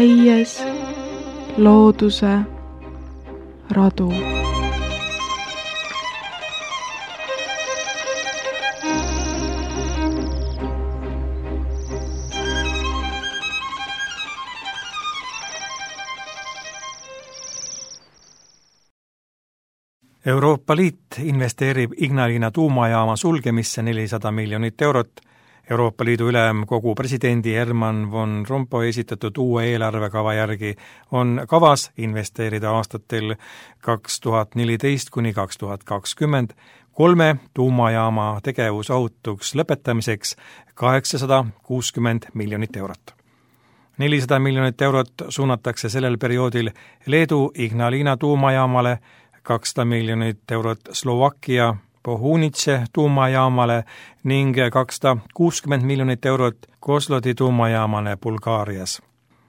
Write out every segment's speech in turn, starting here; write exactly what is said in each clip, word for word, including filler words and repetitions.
täies looduse radu. Euroopa Liit investeerib Ignalina tuumajaama sulgemisse nelisada miljonit eurot. Euroopa Liidu ülemkogu presidendi Herman von Rompuy esitatud uue eelarvekava järgi on kavas investeerida aastatel kaks tuhat neliteist kuni kaks tuhat kakskümmend kolme tuumajaama tegevusohutuks lõpetamiseks kaheksasada kuuskümmend miljonit eurot. nelisada miljonit eurot suunatakse sellel perioodil Leedu Ignalina tuumajaamale, kakssada miljonit eurot Slovakkia Pohunice tuumajaamale ning kakssada kuuskümmend miljonit eurot Kozlodi tuumajaamale Bulgaarias.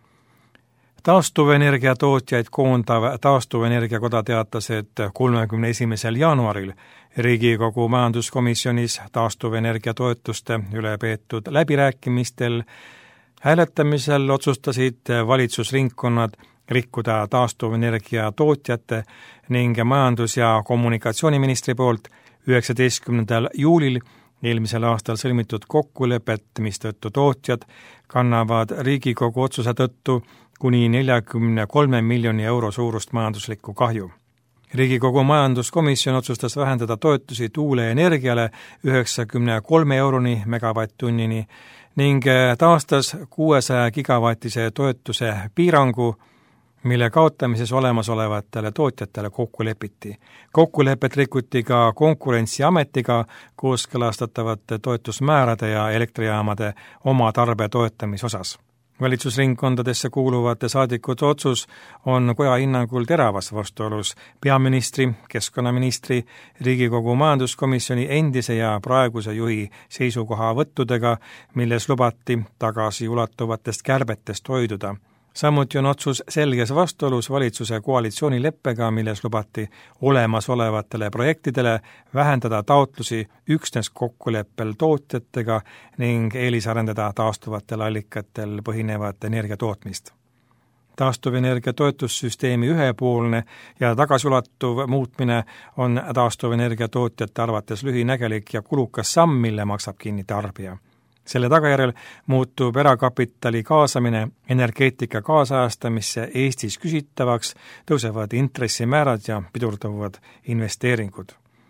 Taastuvenergia tootjaid koondav Taastuvenergiakoda teatas, et kolmekümne esimesel jaanuaril Riigikogu majanduskomisjonis taastuvenergia toetuste üle peetud läbirääkimistel hääletamisel otsustasid valitsusringkonnad rikkuda taastuvenergia tootjate ning majandus- ja kommunikatsiooniministri poolt üheksateistkümnendal juulil eelmisel aastal sõlmitud kokkulepet, mistõttu tootjad kannavad Riigikogu otsuse tõttu kuni neljakümne kolme miljoni euro suurust majanduslikku kahju. Riigikogu majanduskomisjon otsustas vähendada toetusi tuuleenergiale üheksakümne kolme euroni megavatt-tunnini ning taastas kuuesaja gigavatise toetuse piirangu, mille kaotamises olemasolevatele tootjatele kokku lepiti. Kokkulepet rikuti ka Konkurentsiametiga kooskõlastatavate toetusmäärade ja elektrijaamade oma tarbe toetamise osas. Valitsusringkondadesse kuuluvate saadikute otsus on koja hinnangul teravas vastuolus peaministri, keskkonnaministri, Riigikogu majanduskomisjoni endise ja praeguse juhi seisukohavõttudega, milles lubati tagasiulatuvatest kärbetest hoiduda. Samuti on otsus selges vastuolus valitsuse koalitsioonileppega, milles lubati olemasolevatele projektidele vähendada taotlusi üksnes kokkuleppel tootjatega ning eelisarendada taastuvatel allikatel põhinevat energiatootmist. Taastuvenergia toetussüsteemi ühepoolne ja tagasiulatuv muutmine on taastuvenergia tootjate arvates lühinägelik ja kulukas samm, mille maksab kinni tarbija. Selle tagajärjel muutub erakapitali kaasamine energeetika kaasajastamisse Eestis küsitavaks, tõusevad intressimäärad ja pidurduvad investeeringud.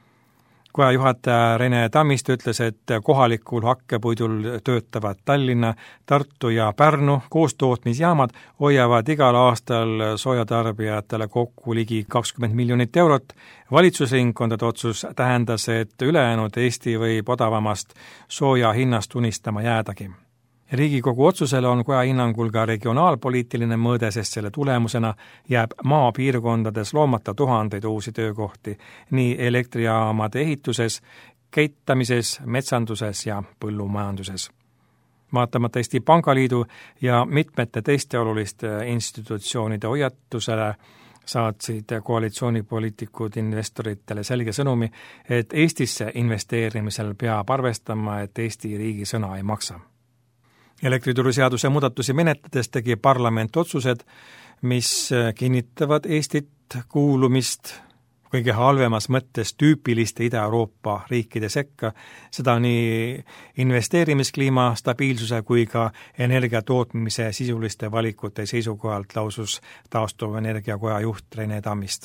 Koja juhataja Rene Tammist ütles, et kohalikul hakkepuidul töötavad Tallinna, Tartu ja Pärnu koostootmisjaamad hoiavad igal aastal soojatarbijatele kokku ligi kakskümmend miljonit eurot. Valitsusringkondade otsus tähendas, et ülejäänud Eesti võib odavamast sooja hinnast unistama jäädagi. Riigikogu otsusele on koja hinnangul ka regionaalpoliitiline mõõde, sest selle tulemusena jääb maapiirkondades loomata tuhandeid uusi töökohti nii elektrijaamade ehituses, keitamises, metsanduses ja põllumajanduses. Vaatamata Eesti Pangaliidu ja mitmete teiste oluliste institutsioonide hoiatusele saatsid koalitsioonipoliitikud investoritele selge sõnumi, et Eestisse investeerimisel peab arvestama, et Eesti riigi sõna ei maksa. Elektrituruseaduse muudatusi menetledes tegi parlament otsused, mis kinnitavad Eestit kuulumist kõige halvemas mõttes tüüpiliste Ida-Euroopa riikide sekka, seda nii investeerimiskliima stabiilsuse kui ka energiatootmise sisuliste valikute seisukohalt, lausus Taastuvenergiakoja juht Rene Tammist.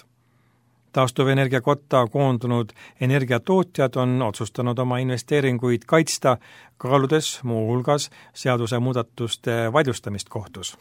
Taastuvenergiakotta koondunud energiatootjad on otsustanud oma investeeringuid kaitsta, kaaludes muu hulgas seaduse muudatuste vaidlustamist kohtus.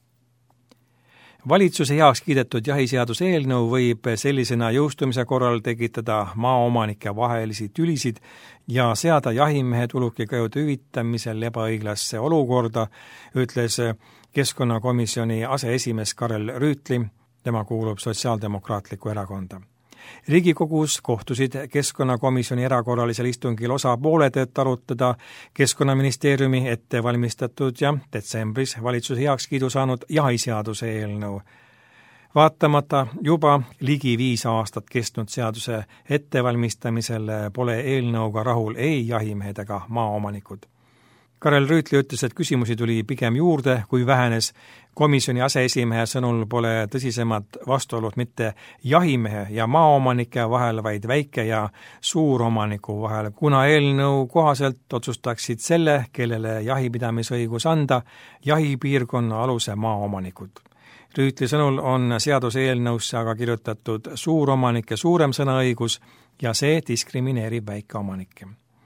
Valitsuse heaks kiidetud jahiseaduse eelnõu võib sellisena jõustumise korral tekitada maaomanike vahelisi tülisid ja seada jahimehed ulukikajude hüvitamisel ebaõiglasse olukorda, ütles keskkonnakomisjoni aseesimees Karel Rüütli. Tema kuulub Sotsiaaldemokraatlikku erakonda. Riigikogus kohtusid keskkonnakomisjoni erakorralisel istungil osapooled, et arutada Keskkonnaministeeriumi ette valmistatud ja detsembris valitsuse heakskiidu saanud jahiseaduse eelnõu. Vaatamata juba ligi viis aastat kestnud seaduse ettevalmistamisel pole eelnõuga rahul ei jahimehed ega maaomanikud. Karel Rüütli ütles, et küsimusi tuli pigem juurde, kui vähenes. Komisjoni aseesimehe sõnul pole tõsisemad vastuolud mitte jahimehe ja maaomanike vahel, vaid väike- ja suuromaniku vahel, kuna eelnõu kohaselt otsustaksid selle, kellele jahipidamisõigus anda, jahipiirkonna aluse maaomanikud. Rüütli sõnul on seaduse eelnõusse aga kirjutatud suuromanike suurem sõnaõigus ja see diskrimineerib väikeomanikke.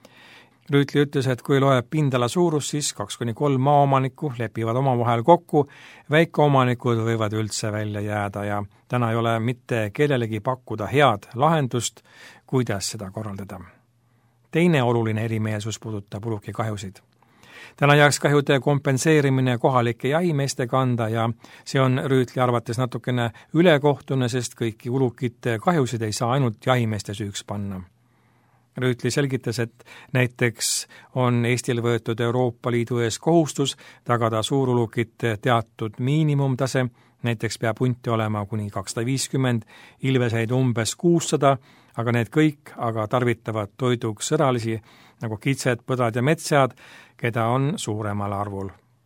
Rüütli ütles, et kui loeb pindala suurus, siis kaks kuni kolm maaomanikku lepivad omavahel kokku, väikeomanikud võivad üldse välja jääda ja täna ei ole mitte kellelegi pakkuda head lahendust, kuidas seda korraldada. Teine oluline erimeelsus puudutab ulukikahjusid. Täna jääks kahjude kompenseerimine kohalike jahimeeste kanda ja see on Rüütli arvates natukene ülekohtune, sest kõiki ulukite kahjusid ei saa ainult jahimeeste süüks panna. Rüütli selgitas, et näiteks on Eestil võetud Euroopa Liidu ees kohustus tagada suurulukite teatud miinimumtase, näiteks peab hunti olema kuni kakssada viiskümmend, ilveseid umbes kuussada, aga need kõik aga tarvitavad toiduks sõralisi nagu kitsed, põdrad ja metssead, keda on suuremal arvul.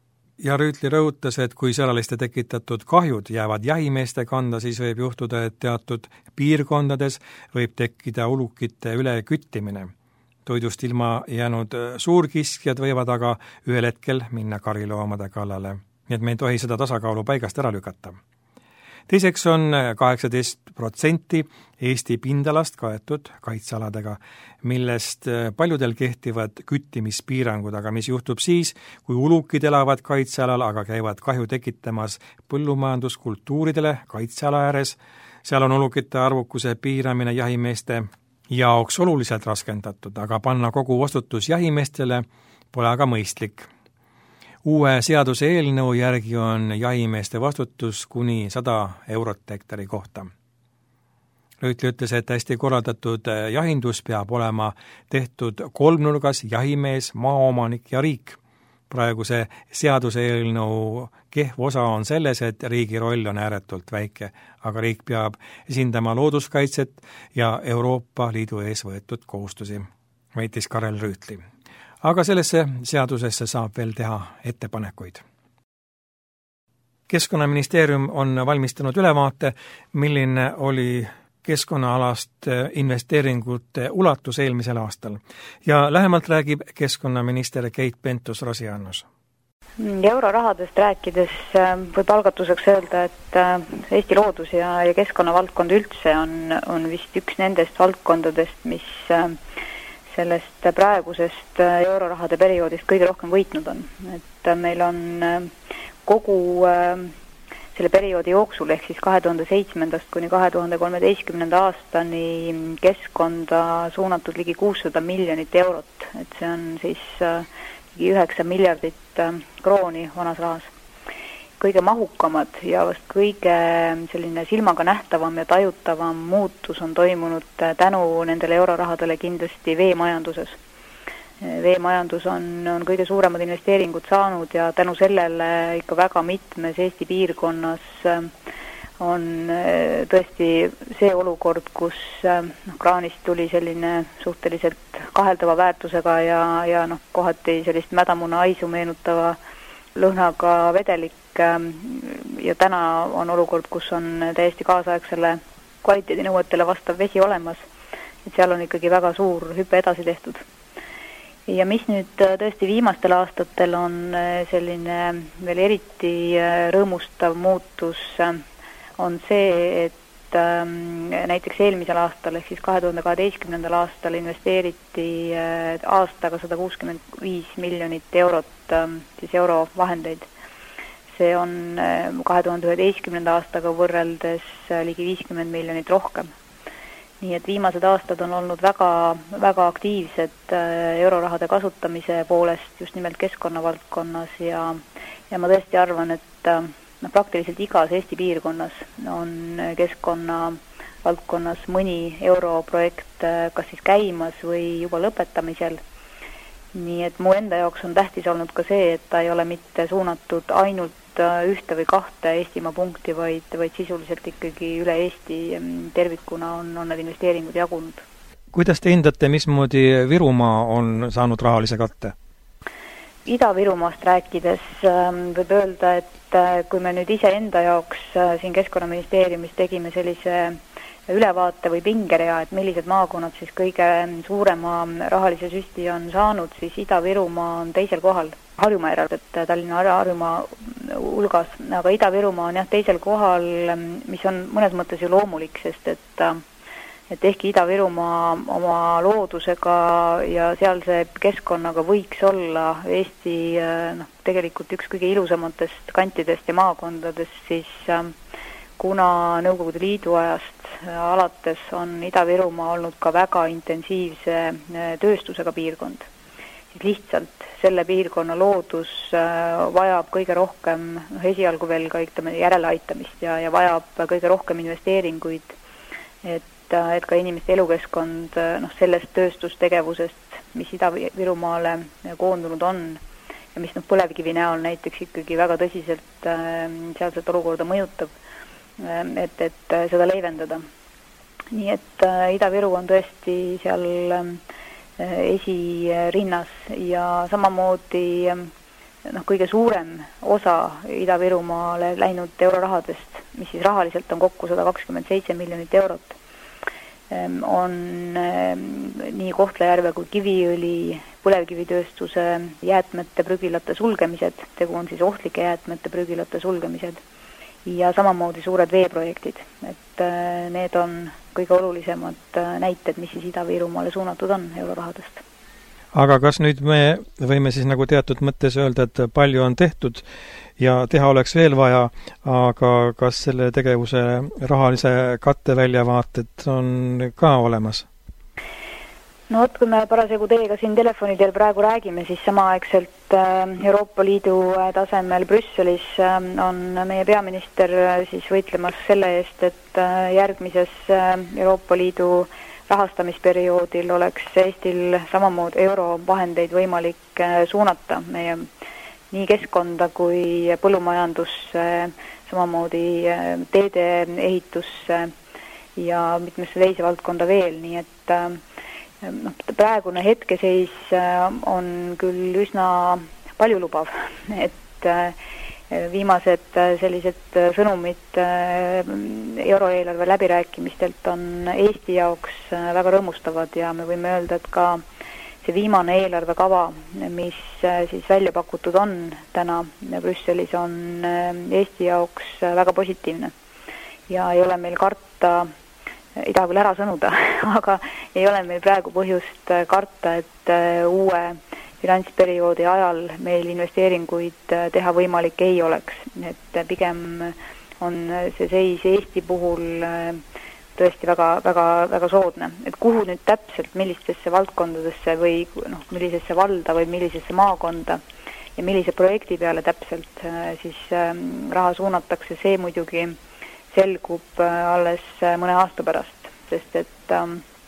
Ja Rüütli rõhutas, et kui sõraliste tekitatud kahjud jäävad jahimeeste kanda, siis võib juhtuda, et teatud piirkondades võib tekkida ulukite üle küttimine. Toidust ilma jäänud suurkiskjad võivad aga ühel hetkel minna kariloomade kallale, nii et me ei tohi seda tasakaalu paigast ära lükata. Teiseks on kaheksateist protsenti Eesti pindalast kaetud kaitsealadega, millest paljudel kehtivad küttimispiirangud, aga mis juhtub siis, kui ulukid elavad kaitsealal, aga käivad kahju tekitamas põllumajanduskultuuridele kaitseala ääres. Seal on ulukite arvukuse piiramine jahimeeste jaoks oluliselt raskendatud, aga panna kogu vastutus jahimeestele pole aga mõistlik. Uue seaduse eelnõu järgi on jahimeeste vastutus kuni sada eurot hektari kohta. Rüütli ütles, et hästi korraldatud jahindus peab olema tehtud kolmnurgas jahimees, maaomanik ja riik. Praeguse seaduse eelnõu kehv osa on selles, et riigi roll on ääretult väike, aga riik peab esindama looduskaitset ja Euroopa Liidu ees võetud kohustusi, väitis Karel Rüütli. Aga sellesse seadusesse saab veel teha ettepanekuid. Keskkonnaministeerium on valmistanud ülevaate, milline oli keskkonnaalast investeeringute ulatus eelmisel aastal. Ja lähemalt räägib keskkonnaminister Keit Pentus-Rosimannus. Eurorahadest rääkides võib algatuseks öelda, et Eesti loodus- ja, ja keskkonnavaldkond üldse on, on vist üks nendest valdkondadest, mis sellest praegusest eurorahade perioodist kõige rohkem võitnud on. Et meil on kogu selle perioodi jooksul, ehk siis kahe tuhande seitsmendast kuni kahe tuhande kolmeteistkümnenda aastani keskkonda suunatud ligi kuussada miljonit eurot. Et see on siis ligi üheksa miljardit krooni vanas rahas. Kõige mahukamad ja vast kõige selline silmaga nähtavam ja tajutavam muutus on toimunud tänu nendele eurorahadele kindlasti veemajanduses. Veemajandus on, on kõige suuremad investeeringud saanud ja tänu sellele ikka väga mitmes Eesti piirkonnas on tõesti see olukord, kus noh, kraanist tuli selline suhteliselt kaheldava väärtusega ja, ja noh, kohati sellist mädamuna aisu meenutava lõhnaga vedelik ja täna on olukord, kus on täiesti kaasaegsele kvaliteedinõuetele vastav vesi olemas, et seal on ikkagi väga suur hüpe edasi tehtud. Ja mis nüüd tõesti viimastel aastatel on selline veel eriti rõõmustav muutus, on see, et näiteks eelmisel aastal, ehk siis kahe tuhande kaheteistkümnendal aastal investeeriti aastaga sada kuuskümmend viis miljonit eurot siis eurovahendeid. See on kahe tuhande üheteistkümnenda aastaga võrreldes ligi viiskümmend miljonit rohkem. Nii et viimased aastad on olnud väga, väga aktiivsed eurorahade kasutamise poolest just nimelt keskkonnavaldkonnas ja, ja ma tõesti arvan, et no, praktiliselt igas Eesti piirkonnas on keskkonnavaldkonnas mõni europrojekt kas siis käimas või juba lõpetamisel. Nii et mu enda jaoks on tähtis olnud ka see, et ta ei ole mitte suunatud ainult ühte või kahte Eestimaa punkti, vaid, vaid sisuliselt ikkagi üle Eesti tervikuna on, on need investeeringud jagunud. Kuidas te hindate, mismoodi Virumaa on saanud rahalise katte? Ida-Virumaast rääkides võib öelda, et kui me nüüd ise enda jaoks siin Keskkonnaministeeriumis tegime sellise ülevaate või pingerea, et millised maakonnad siis kõige suurema rahalise süsti on saanud, siis Ida-Virumaa on teisel kohal. Harjumaa eraldat Tallinna Harjumaa hulgas, aga Ida-Virumaa on jah teisel kohal, mis on mõnes mõttes ju loomulik, sest et et ehkki Ida-Virumaa oma loodusega ja sealse keskkonnaga võiks olla Eesti noh, tegelikult üks kõige ilusamatest kantidest ja maakondadest, siis kuna Nõukogude Liidu ajast alates on Ida-Virumaa olnud ka väga intensiivse tööstusega piirkond, siis lihtsalt selle piirkonna loodus vajab kõige rohkem esialgu veel ka järeleaitamist ja, ja vajab kõige rohkem investeeringuid, et et ka inimeste elukeskkond noh, sellest tööstustegevusest, mis Ida-Virumaale koondunud on ja mis noh, põlevkivi näol näiteks ikkagi väga tõsiselt sealset olukorda mõjutab, et, et seda leevendada. Nii et Ida-Viru on tõesti seal esirinnas ja samamoodi noh, kõige suurem osa Ida-Virumaale läinud eurorahadest, mis siis rahaliselt on kokku sada kakskümmend seitse miljonit eurot, on nii Kohtla-Järve kui Kiviõli põlevkivitööstuse jäätmete prügilate sulgemised, tegu on siis ohtlike jäätmete prügilate sulgemised ja samamoodi suured veeprojektid, et need on kõige olulisemad näited, mis siis Ida-Virumaale suunatud on eurorahadest. Aga kas nüüd me võime siis nagu teatud mõttes öelda, et palju on tehtud ja teha oleks veel vaja, aga kas selle tegevuse rahalise katte väljavaated on ka olemas? No vot, kui me parasjagu teiega siin telefonidel praegu räägime, siis samaaegselt Euroopa Liidu tasemel Brüsselis on meie peaminister siis võitlemas selle eest, et järgmises Euroopa Liidu rahastamisperioodil oleks Eestil samamoodi eurovahendeid võimalik suunata meie nii keskkonda kui põllumajandusse, samamoodi teede ehitusse ja mitmesse teise valdkonda veel, nii et noh, praegune hetkeseis on küll üsna paljulubav, et viimased sellised sõnumid euroeelarve läbirääkimistelt on Eesti jaoks väga rõõmustavad ja me võime öelda, et ka see viimane eelarvekava, mis siis välja pakutud on täna Brüsselis, on Eesti jaoks väga positiivne ja ei ole meil karta, ei taha küll ära sõnuda, aga ei ole meil praegu põhjust karta, et uue finantsperioodi ajal meil investeeringuid teha võimalik ei oleks. Et pigem on see seis Eesti puhul tõesti väga, väga, väga soodne. Et kuhu nüüd täpselt, millistesse valdkondadesse või noh, millisesse valda või millisesse maakonda ja millise projekti peale täpselt siis raha suunatakse, see muidugi selgub alles mõne aasta pärast, sest et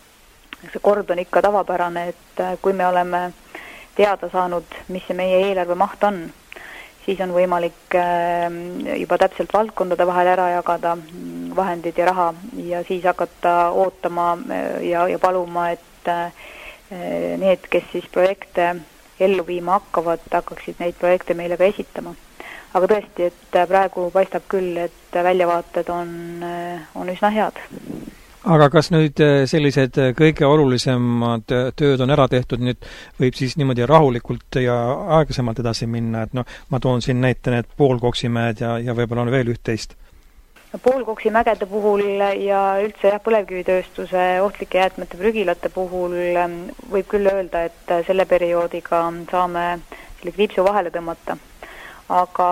see kord on ikka tavapärane, et kui me oleme teada saanud, mis see meie eelarve maht on, siis on võimalik juba täpselt valdkondade vahel ära jagada vahendid ja raha ja siis hakata ootama ja, ja paluma, et need, kes siis projekte ellu viima hakkavad, hakkaksid neid projekte meile ka esitama. Aga tõesti, et praegu paistab küll, et väljavaated on, on üsna head. Aga kas nüüd sellised kõige olulisemad tööd on ära tehtud, nüüd võib siis niimoodi rahulikult ja aeglasemalt edasi minna, et noh, ma toon siin näite need Poolkoksimäed ja, ja võib-olla on veel üht-teist? Poolkoksimägede puhul ja üldse jah, põlevkivitööstuse ohtlike jäätmete prügilate puhul võib küll öelda, et selle perioodiga saame selle kriipsu vahele tõmmata. Aga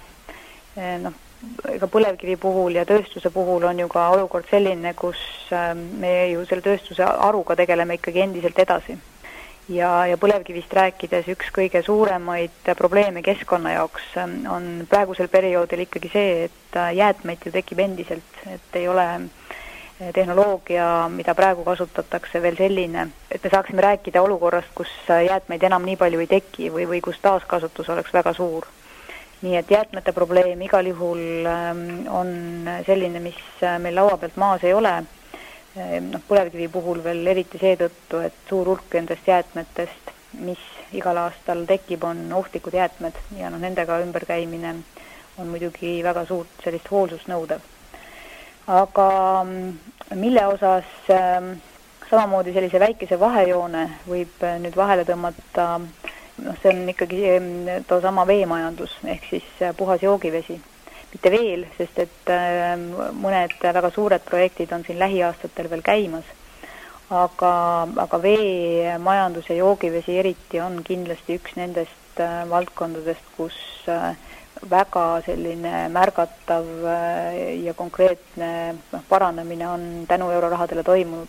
noh, ega põlevkivi puhul ja tööstuse puhul on ju ka olukord selline, kus me ju selle tööstuse aruga tegeleme ikkagi endiselt edasi. Ja, ja põlevkivist rääkides üks kõige suuremaid probleeme keskkonna jaoks on praegusel perioodil ikkagi see, et jäätmeid ju tekib endiselt, et ei ole tehnoloogia, mida praegu kasutatakse veel selline, et me saaksime rääkida olukorrast, kus jäätmeid enam nii palju ei teki või, või kus taaskasutus oleks väga suur. Nii et jäätmete probleem igal juhul on selline, mis meil laua pealt maas ei ole. No, põlevkivi puhul veel eriti seetõttu, et suur hulk endast jäätmetest mis igal aastal tekib, on ohtlikud jäätmed ja noh, nendega ümberkäimine on muidugi väga suurt sellist hoolsust nõudev. Aga mille osas samamoodi sellise väikese vahejoone võib nüüd vahele tõmmata, noh, see on ikkagi too sama veemajandus, ehk siis puhas joogivesi. Mitte veel, sest et mõned väga suured projektid on siin lähiaastatel veel käimas, aga, aga veemajandus ja joogivesi eriti on kindlasti üks nendest valdkondadest, kus väga selline märgatav ja konkreetne paranemine on tänu eurorahadele toimunud.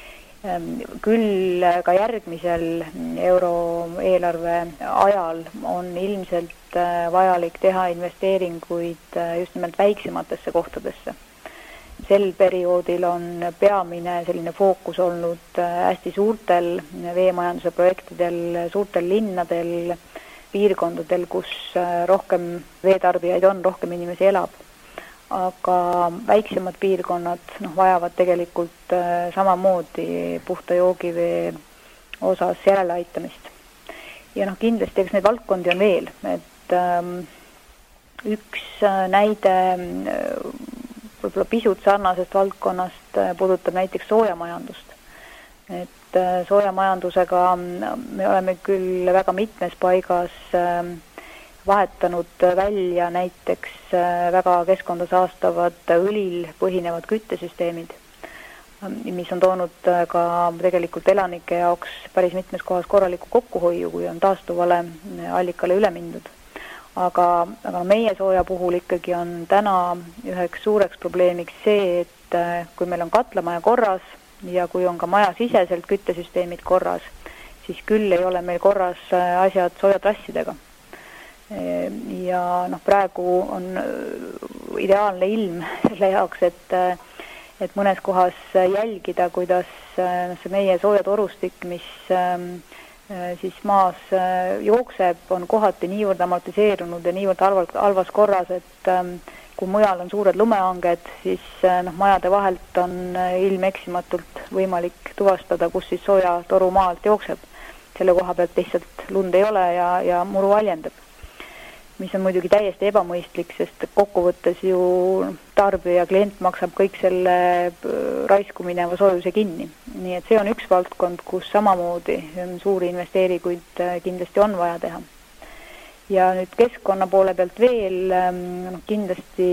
Küll ka järgmisel euroeelarve ajal on ilmselt vajalik teha investeeringuid just nimelt väiksematesse kohtadesse. Sel perioodil on peamine selline fookus olnud hästi suurtel veemajanduse projektidel, suurtel linnadel, piirkondadel, kus rohkem veetarbijaid on, rohkem inimesi elab. Aga väiksemad piirkonnad noh, vajavad tegelikult samamoodi puhta joogivee osas järeleaitamist. Ja noh, kindlasti eks neid valdkondi on veel, et ähm, üks näide võib-olla pisut sarnasest valdkonnast puudutab näiteks soojamajandust. Et soojamajandusega me oleme küll väga mitmes paigas ähm, vahetanud välja näiteks väga keskkonda saastavad õlil põhinevad küttesüsteemid, mis on toonud ka tegelikult elanike jaoks päris mitmes kohas korraliku kokkuhoiu, kui on taastuvale allikale üle mindud. Aga, aga meie sooja puhul ikkagi on täna üheks suureks probleemiks see, et kui meil on katlamaja korras ja kui on ka maja siseselt küttesüsteemid korras, siis küll ei ole meil korras asjad soojatrassidega. Ja noh, praegu on ideaalne ilm selle jaoks, et, et mõnes kohas jälgida, kuidas see meie soojatorustik, mis siis maas jookseb, on kohati niivõrd amortiseerunud ja niivõrd halvas, halvas korras, et kui mujal on suured lumehanged, siis noh, majade vahelt on ilmeksimatult võimalik tuvastada, kus siis soojatoru maalt jookseb. Selle koha pealt lihtsalt lund ei ole ja, ja muru valjendab. Mis on muidugi täiesti ebamõistlik, sest kokkuvõttes ju tarbija klient maksab kõik selle raisku mineva soojuse kinni. Nii et see on üks valdkond, kus samamoodi suuri investeeringuid kindlasti on vaja teha. Ja nüüd keskkonna poole pealt veel no, kindlasti,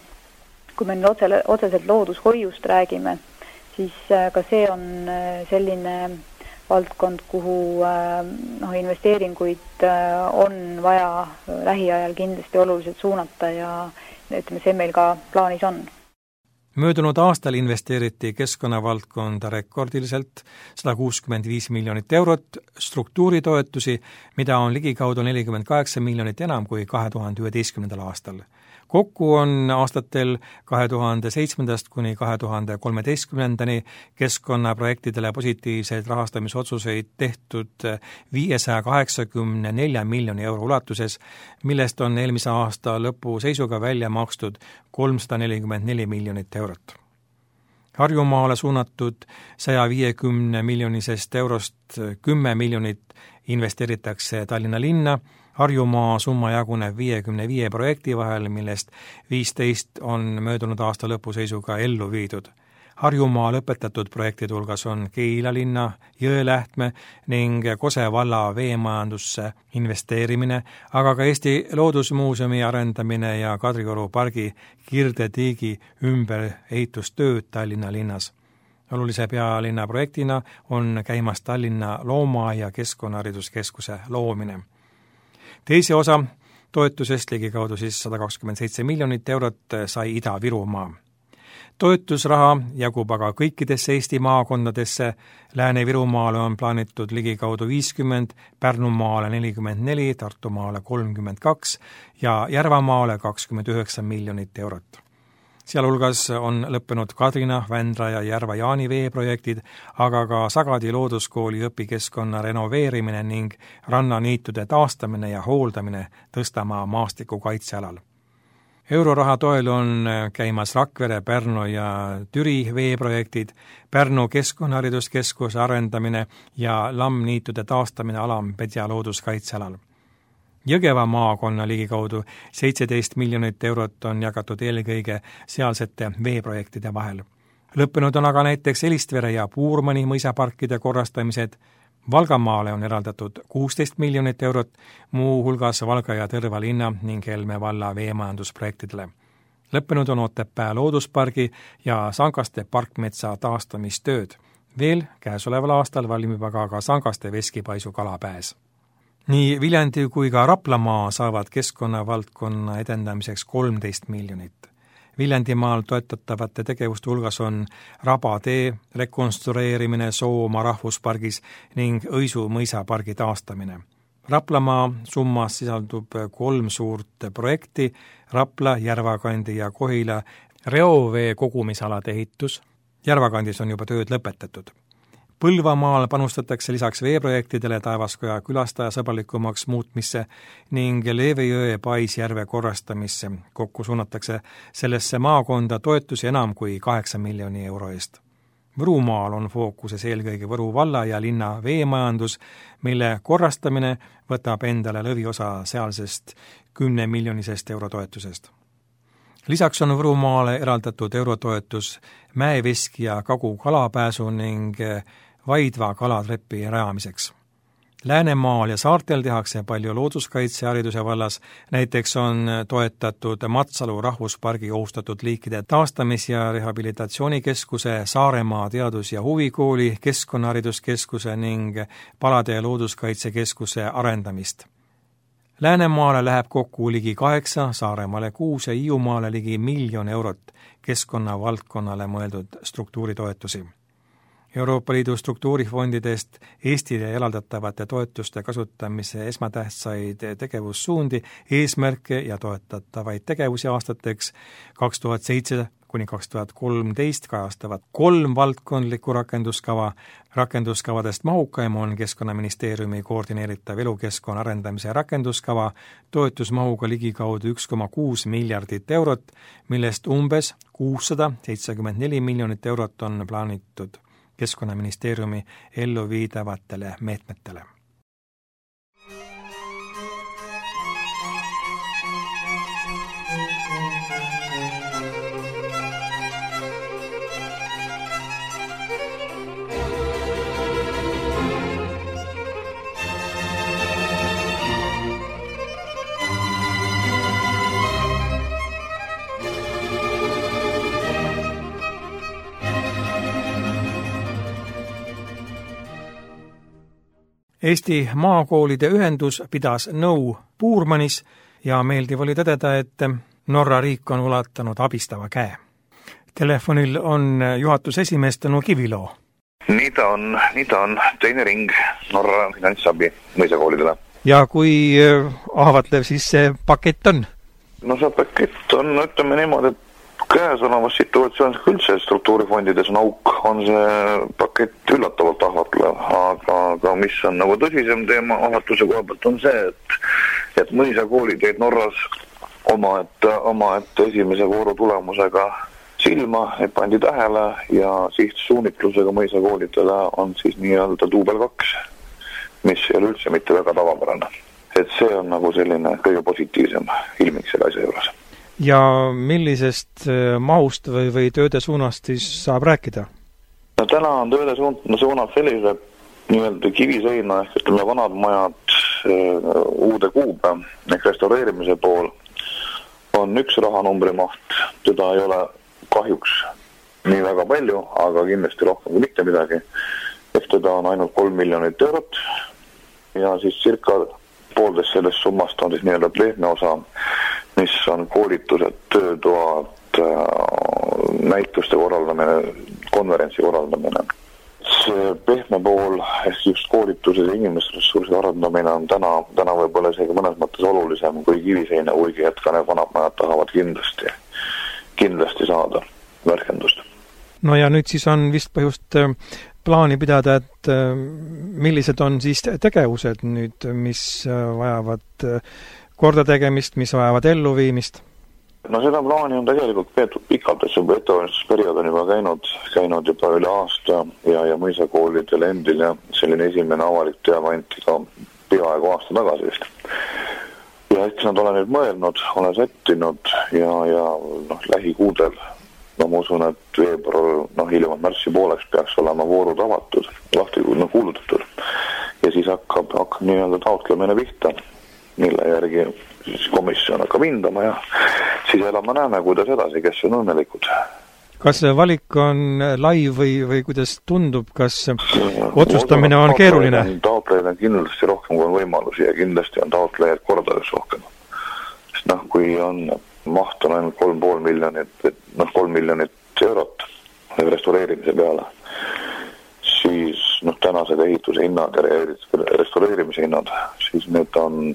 kui me nüüd otse, otseselt loodushoiust räägime, siis ka see on selline valdkond, kuhu noh, investeeringuid on vaja lähiajal kindlasti oluliselt suunata ja ütleme, see meil ka plaanis on. Möödunud aastal investeeriti keskkonnavaldkonda rekordiliselt sada kuuskümmend viis miljonit eurot struktuuritoetusi, mida on ligikaudu nelikümmend kaheksa miljonit enam kui kahe tuhande üheteistkümnendal aastal. Kokku on aastatel kahe tuhande seitsmendast kuni kahe tuhande kolmeteistkümnendani keskkonnaprojektidele positiivseid rahastamisotsuseid tehtud viiesaja kaheksakümne nelja miljoni euro ulatuses, millest on eelmise aasta lõpu seisuga välja makstud kolmsada nelikümmend neli miljonit eurot. Harjumaale suunatud saja viiekümne miljonisest eurost kümme miljonit investeeritakse Tallinna linna. Harjumaa summa jaguneb viiekümne viie projekti vahel, millest viisteist on möödunud aasta lõpu seisuga ellu viidud. Harjumaa lõpetatud projektide hulgas on Keila linna, Jõelähtme ning Kose valla veemajandusse investeerimine, aga ka Eesti Loodusmuuseumi arendamine ja Kadrioru pargi Kirde-Tiigi ümberehitustööd Tallinna linnas. Olulise pealinna projektina on käimas Tallinna looma- ja keskkonnahariduskeskuse loomine. Teise osa toetusest ligikaudu siis sada kakskümmend seitse miljonit eurot sai Ida-Virumaa. Toetusraha jagub aga kõikidesse Eesti maakondadesse, Lääne-Virumaale on plaanitud ligikaudu viiskümmend, Pärnumaale nelikümmend neli, Tartumaale kolmkümmend kaks ja Järvamaale kakskümmend üheksa miljonit eurot. Sealhulgas on lõppenud Kadrina, Vändra ja Järva-Jaani veeprojektid, aga ka Sagadi looduskooli õpikeskkonna renoveerimine ning rannaniitude taastamine ja hooldamine Tõstamaa maastiku kaitsealal. Euroraha toel on käimas Rakvere, Pärnu ja Türi veeprojektid, Pärnu Keskkonnahariduskeskuse arendamine ja lammniitude taastamine Alampedja looduskaitsealal. Jõgeva maakonna ligikaudu seitseteist miljonit eurot on jagatud eelkõige sealsete veeprojektide vahel. Lõppenud on aga näiteks Elistvere ja Puurmani mõisaparkide korrastamised, Valgamaale on eraldatud kuusteist miljonit eurot, muu hulgas Valga ja Tõrva linna ning Helme valla veemajandusprojektidele. Lõppenud on Otepää looduspargi ja Sangaste parkmetsa taastamistööd. Veel käesoleval aastal valmib aga ka Sangaste veskipaisu kalapääs. Nii Viljandi kui ka Raplamaa saavad keskkonnavaldkonna edendamiseks kolmteist miljonit. Viljandimaal toetatavate tegevuste hulgas on Rabatee rekonstrueerimine Soomaa rahvuspargis ning Õisu mõisapargi taastamine. Raplamaa summas sisaldub kolm suurt projekti, Rapla, Järvakandi ja Kohila reovee kogumisalade ehitus. Järvakandis on juba tööd lõpetatud. Põlvamaal panustatakse lisaks veeprojektidele Taevaskoja külastaja sõbralikumaks muutmisse ning Leevejõe Paisjärve korrastamisse. Kokku suunatakse sellesse maakonda toetusi enam kui kaheksa miljoni euro eest. Võrumaal on fookuses eelkõige Võru valla ja linna veemajandus, mille korrastamine võtab endale lõviosa sealsest kümne miljonisest eurotoetusest. Lisaks on Võrumaale eraldatud eurotoetus Mäeveski ja Kagu kalapääsu ning Vaidva kalatrepi rajamiseks. Läänemaal ja saartel tehakse palju looduskaitse hariduse vallas, näiteks on toetatud Matsalu rahvuspargi ohustatud liikide taastamis- ja rehabilitatsioonikeskuse, Saaremaa teadus- ja huvikooli, Keskkonnahariduskeskuse ning Palade looduskaitsekeskuse arendamist. Läänemaale läheb kokku ligi kaheksa, Saaremaale kuus ja Hiiumaale ligi miljon eurot keskkonnavaldkonnale mõeldud struktuuritoetusi. Euroopa Liidu struktuurifondidest Eestile eraldatavate toetuste kasutamise esmatähtsaid tegevussuundi, eesmärke ja toetatavaid tegevusi aastateks kaks tuhat seitse kuni kaks tuhat kolmteist kajastavad kolm valdkondlikku rakenduskava. Rakenduskavadest mahukaim on Keskkonnaministeeriumi koordineeritav elukeskkonna arendamise rakenduskava toetusmahuga ligikaudu üks koma kuus miljardit eurot, millest umbes kuussada seitsekümmend neli miljonit eurot on plaanitud Keskkonnaministeeriumi ellu viidavatele meetmetele. Eesti maakoolide ühendus pidas nõu Puurmanis ja meeldiv oli tõdeda, et Norra riik on ulatanud abistava käe. Telefonil on juhatuse esimees Tõnu Kiviloo. Nii ta on, nii ta on. Teine ring Norra finantsabi mõisakoolidele. Ja kui ahvatlev siis see pakett on? No see pakett on, ütleme niimoodi, et käesolevas situatsioonis üldse struktuurifondides on auk, on see pakett üllatavalt ahvatlev, aga, aga mis on nagu tõsisem teema ahvatluse koha pealt on see, et, et mõisakoolid jäid Norras oma, et, oma et esimese vooru tulemusega silma, et pandi tähele ja sihtsuunitlusega mõisakoolidele on siis nii-öelda duubel kaks, mis ei ole üldse mitte väga tavapärane. Et see on nagu selline kõige positiivsem ilming selle asja juures. Ja millisest mahust või, või tööde suunast siis saab rääkida? No täna on tööde suunad sellised nii-öelda kiviseina ehk ütleme vanad majad uude kuube ehk restaureerimise pool on üks rahanumbri maht. Teda ei ole kahjuks nii väga palju, aga kindlasti rohkem kui mitte midagi. Ehk teda on ainult kolm miljonit eurot ja siis circa pooldes sellest summast on siis nii-öelda pehme osa, mis on koolitused, töötoad, näituste korraldamine, konverentsi korraldamine. See pehme pool, ehk just koolitused ja inimesressursi arendamine on täna, täna võib-olla isegi mõnes mõttes olulisem kui kiviseina, kuigi et ka need vanad majad tahavad kindlasti, kindlasti saada värskendust. No ja nüüd siis on vist põhjust plaani pidada, et millised on siis tegevused nüüd, mis vajavad korda tegemist, mis vajavad elluviimist? No seda plaani on tegelikult peetud pikalt, et see ettevalmistusperiood on juba käinud, käinud juba üle aasta ja, ja mõisakoolidel endil ja selline esimene avalik teave anti ka peaaegu aasta tagasi vist. Ja eks nad olen nüüd mõelnud, olen sättinud ja, ja noh, lähikuudel, no ma usun, et veebruar, noh hiljemalt märtsi pooleks peaks olema voorud avatud, lahti no, kuulutatud ja siis hakkab, hakkab nii-öelda taotlemine pihta, mille järgi siis komisjon hakkab hindama ja siis elama näeme, kuidas edasi, kes on õnnelikud. Kas see valik on lai või, või kuidas tundub, kas otsustamine on keeruline? Taotlejaid on kindlasti rohkem kui on võimalusi ja kindlasti on taotlejaid kordades rohkem. Sest noh, kui on maht on ainult kolm pool miljonit, et noh, kolm miljonit eurot restaureerimise peale, siis noh, tänased ehituse hinnad ja restaureerimise hinnad, siis need on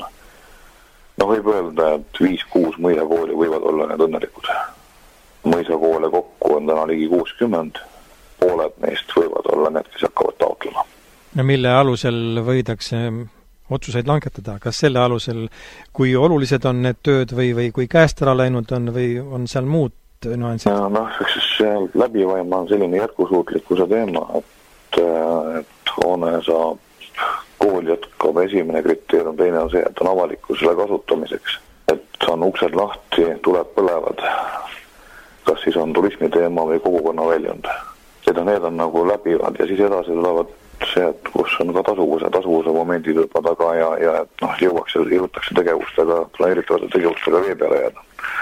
no võib öelda, et viis-kuus mõisakooli võivad olla need õnnelikud. Mõisakoole kokku on täna ligi kuuskümmend, pooled neist võivad olla need, kes hakkavad taotlema. Ja mille alusel võidakse otsuseid langetada? Kas selle alusel, kui olulised on need tööd või, või kui käest ära läinud on või on seal muud nüansid? Ja, noh, eks seal läbivaim on selline jätkusuutlikkuse teema, et, et hoone saab kool jätkab esimene kriteerium, teine on see, et on avalikkusele kasutamiseks, et on uksed lahti, tuled põlevad, kas siis on turismi teema või kogukonna väljund. Seda need on nagu läbivad ja siis edasi tulevad see, et kus on ka tasuvuse, tasuvuse momendid juba taga ja, ja et noh, jõuaks, jõutakse tegevustega, planeeritavate tegevustega vee peale jääda.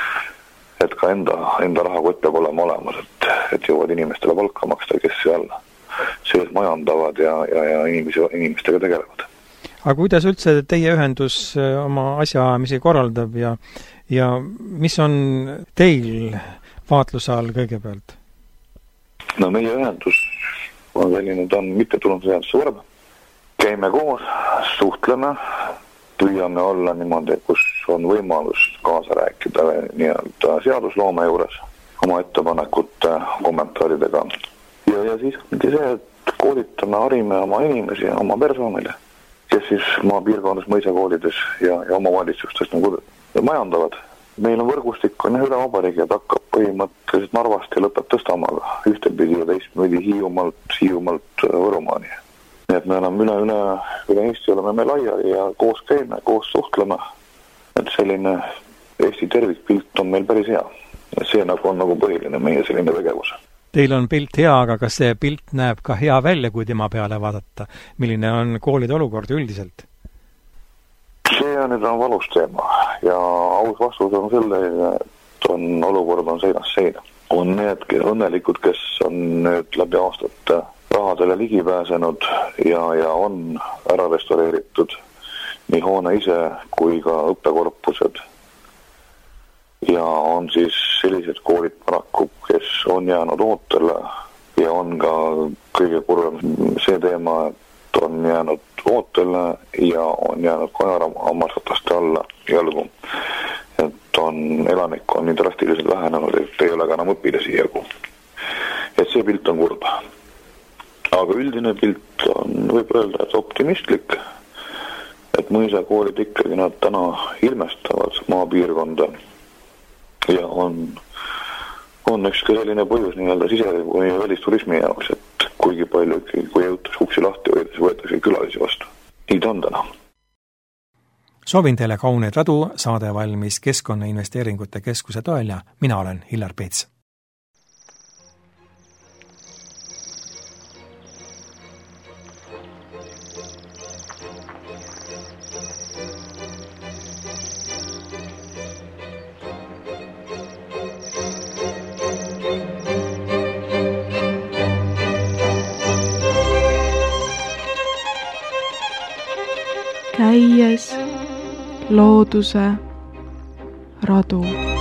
Et ka enda, enda rahakott peab olema olemas, et, et jõuavad inimestele palka maksta, kes seal sees majandavad ja, ja, ja inimesi, inimestega tegelevad. Aga kuidas üldse teie ühendus oma asjaajamisi korraldab ja, ja mis on teil vaatluse all kõigepealt? No meie ühendus on selline, ta on mittetulundusühenduse vorm. Käime koos, suhtleme, püüame olla niimoodi, kus on võimalus kaasa rääkida nii-öelda seadusloome juures oma ettepanekute kommentaaridega. Ja, ja siis ongi see, et koolitame, harime oma inimesi, oma personile, kes siis maa piirkondades, mõisakoolides ja, ja omavalitsustest nagu majandavad. Meil on võrgustik on üle vabariigi, et hakkab põhimõtteliselt Narvast ja lõpeb Tõstamaga ühtepidi ja teistpidi Hiiumalt, Hiiumalt Võrumaani. Nii et me oleme üle, üle, üle Eesti oleme me laiali ja koos käime, koos suhtleme. Et selline Eesti tervikpilt on meil päris hea. See nagu on nagu põhiline meie selline tegevus. Teil on pilt hea, aga kas see pilt näeb ka hea välja, kui tema peale vaadata? Milline on koolide olukord üldiselt? See on nüüd on valus teema ja aus vastus on selle, et on, olukord on seinast seina. On need õnnelikud, kes on nüüd läbi aastate rahadele ligi pääsenud ja, ja on ära restaureeritud nii hoone ise kui ka õppekorpused. Ja on siis sellised koolid paraku, kes on jäänud ootele ja on ka kõige kurvem see teema, et on jäänud ootele ja on jäänud kojarammarstataste alla jalgu. Et on elanik on nii drastiliselt vähenenud, et ei ole ka enam õpilasi jagu. Et see pilt on kurb. Aga üldine pilt on, võib öelda, et optimistlik, et mõisakoolid ikkagi nad täna ilmestavad maapiirkonda. Ja on, on üks ka selline põhjus nii-öelda sise- või välisturismi jaoks, et kuigi palju, kui jõutakse uksi lahti võides, võetakse külalisi vastu. Nii ta on täna. Soovin teile kauneid radu, saade valmis Keskkonnainvesteeringute Keskuse toel ja mina olen Hillar Peets. Käies looduse radu.